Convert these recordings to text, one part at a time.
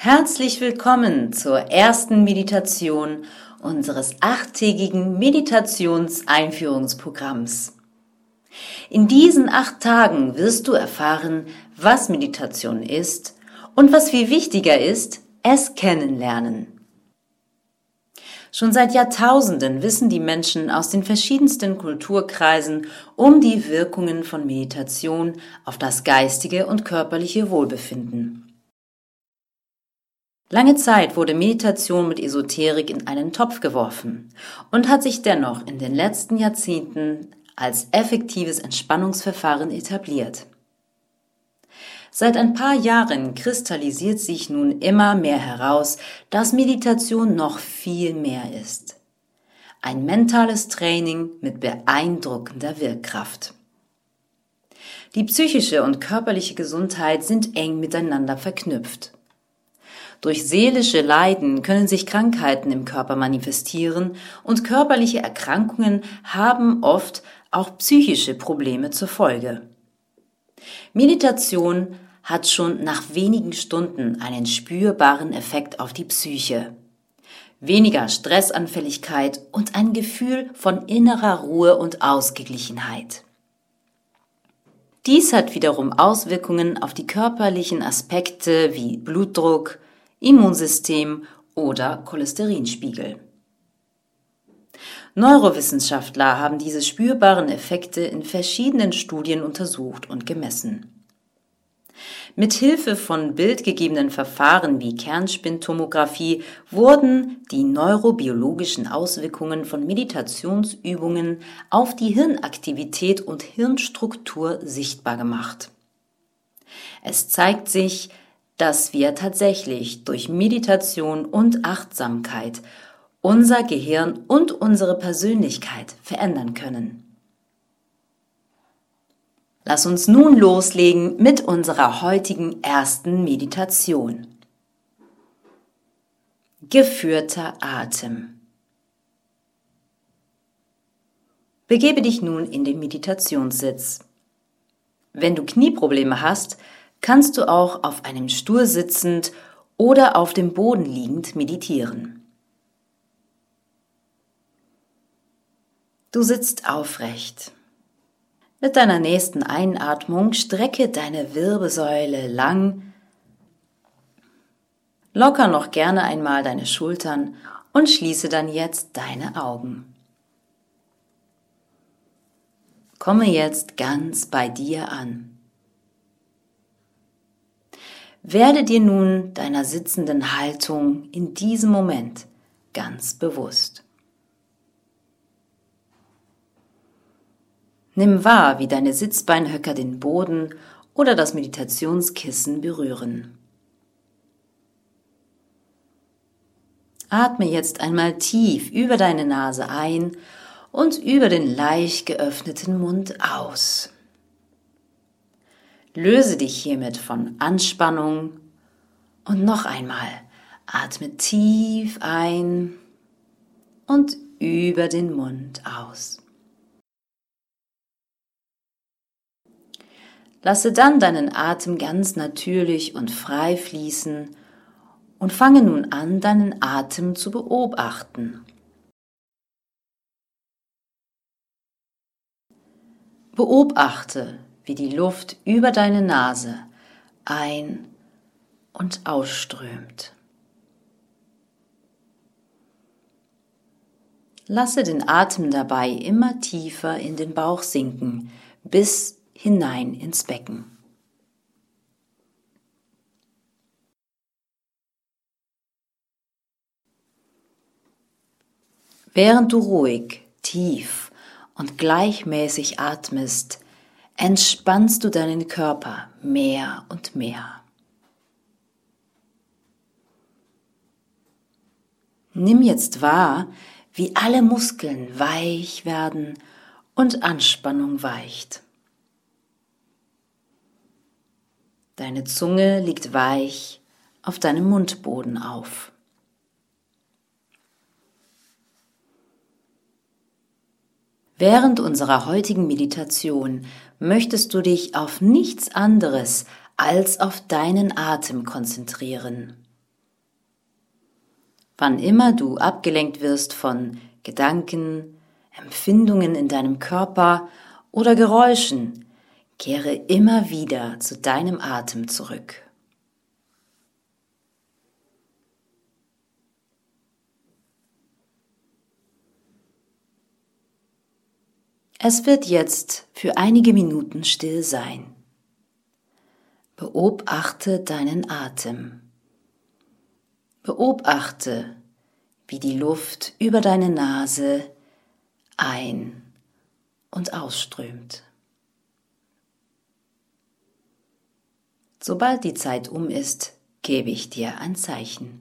Herzlich willkommen zur ersten Meditation unseres 8-tägigen Meditationseinführungsprogramms. In diesen 8 Tagen wirst du erfahren, was Meditation ist und was viel wichtiger ist, es kennenlernen. Schon seit Jahrtausenden wissen die Menschen aus den verschiedensten Kulturkreisen um die Wirkungen von Meditation auf das geistige und körperliche Wohlbefinden. Lange Zeit wurde Meditation mit Esoterik in einen Topf geworfen und hat sich dennoch in den letzten Jahrzehnten als effektives Entspannungsverfahren etabliert. Seit ein paar Jahren kristallisiert sich nun immer mehr heraus, dass Meditation noch viel mehr ist. Ein mentales Training mit beeindruckender Wirkkraft. Die psychische und körperliche Gesundheit sind eng miteinander verknüpft. Durch seelische Leiden können sich Krankheiten im Körper manifestieren und körperliche Erkrankungen haben oft auch psychische Probleme zur Folge. Meditation hat schon nach wenigen Stunden einen spürbaren Effekt auf die Psyche. Weniger Stressanfälligkeit und ein Gefühl von innerer Ruhe und Ausgeglichenheit. Dies hat wiederum Auswirkungen auf die körperlichen Aspekte wie Blutdruck, Immunsystem oder Cholesterinspiegel. Neurowissenschaftler haben diese spürbaren Effekte in verschiedenen Studien untersucht und gemessen. Mit Hilfe von bildgegebenen Verfahren wie Kernspintomographie wurden die neurobiologischen Auswirkungen von Meditationsübungen auf die Hirnaktivität und Hirnstruktur sichtbar gemacht. Es zeigt sich, dass wir tatsächlich durch Meditation und Achtsamkeit unser Gehirn und unsere Persönlichkeit verändern können. Lass uns nun loslegen mit unserer heutigen ersten Meditation. Geführter Atem. Begebe dich nun in den Meditationssitz. Wenn du Knieprobleme hast, kannst du auch auf einem Stuhl sitzend oder auf dem Boden liegend meditieren. Du sitzt aufrecht. Mit deiner nächsten Einatmung strecke deine Wirbelsäule lang. Locker noch gerne einmal deine Schultern und schließe dann jetzt deine Augen. Komme jetzt ganz bei dir an. Werde dir nun deiner sitzenden Haltung in diesem Moment ganz bewusst. Nimm wahr, wie deine Sitzbeinhöcker den Boden oder das Meditationskissen berühren. Atme jetzt einmal tief über deine Nase ein und über den leicht geöffneten Mund aus. Löse dich hiermit von Anspannung und noch einmal atme tief ein und über den Mund aus. Lasse dann deinen Atem ganz natürlich und frei fließen und fange nun an, deinen Atem zu beobachten. Beobachte, wie die Luft über deine Nase ein- und ausströmt. Lasse den Atem dabei immer tiefer in den Bauch sinken, bis hinein ins Becken. Während du ruhig, tief und gleichmäßig atmest, entspannst du deinen Körper mehr und mehr. Nimm jetzt wahr, wie alle Muskeln weich werden und Anspannung weicht. Deine Zunge liegt weich auf deinem Mundboden auf. Während unserer heutigen Meditation möchtest du dich auf nichts anderes als auf deinen Atem konzentrieren. Wann immer du abgelenkt wirst von Gedanken, Empfindungen in deinem Körper oder Geräuschen, kehre immer wieder zu deinem Atem zurück. Es wird jetzt für einige Minuten still sein. Beobachte deinen Atem. Beobachte, wie die Luft über deine Nase ein- und ausströmt. Sobald die Zeit um ist, gebe ich dir ein Zeichen.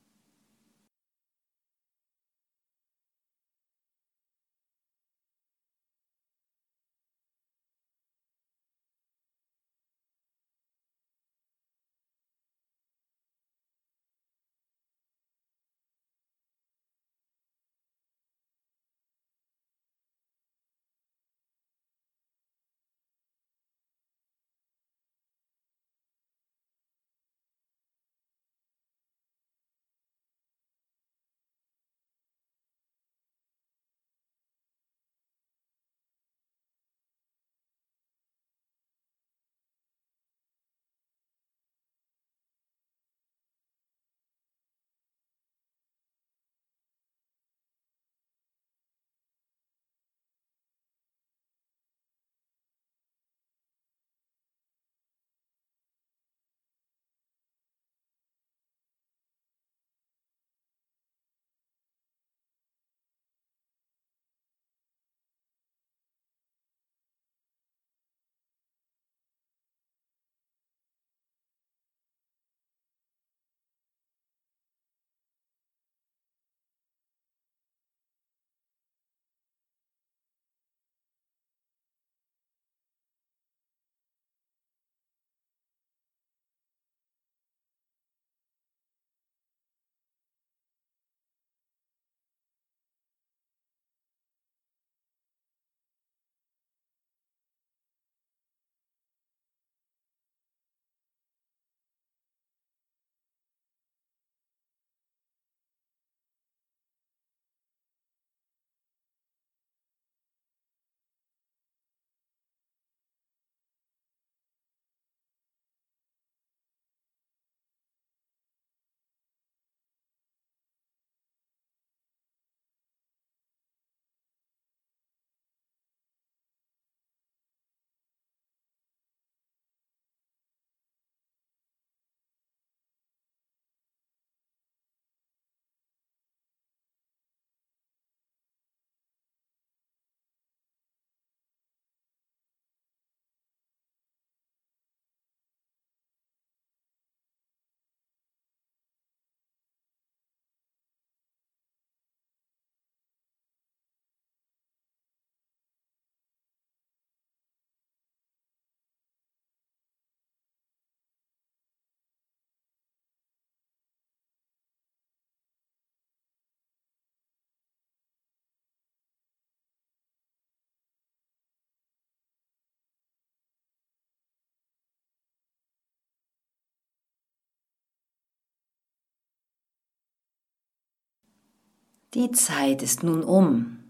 Die Zeit ist nun um.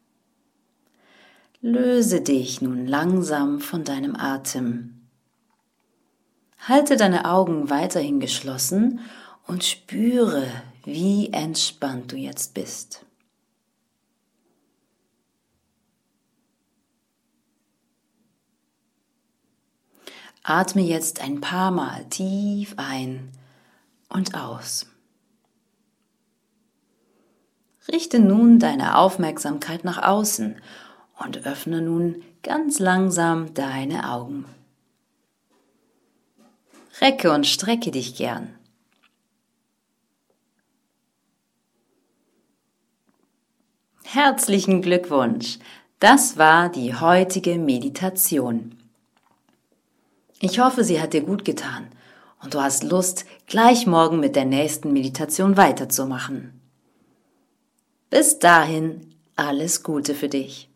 Löse dich nun langsam von deinem Atem. Halte deine Augen weiterhin geschlossen und spüre, wie entspannt du jetzt bist. Atme jetzt ein paar Mal tief ein und aus. Richte nun deine Aufmerksamkeit nach außen und öffne nun ganz langsam deine Augen. Recke und strecke dich gern. Herzlichen Glückwunsch! Das war die heutige Meditation. Ich hoffe, sie hat dir gut getan und du hast Lust, gleich morgen mit der nächsten Meditation weiterzumachen. Bis dahin, alles Gute für dich.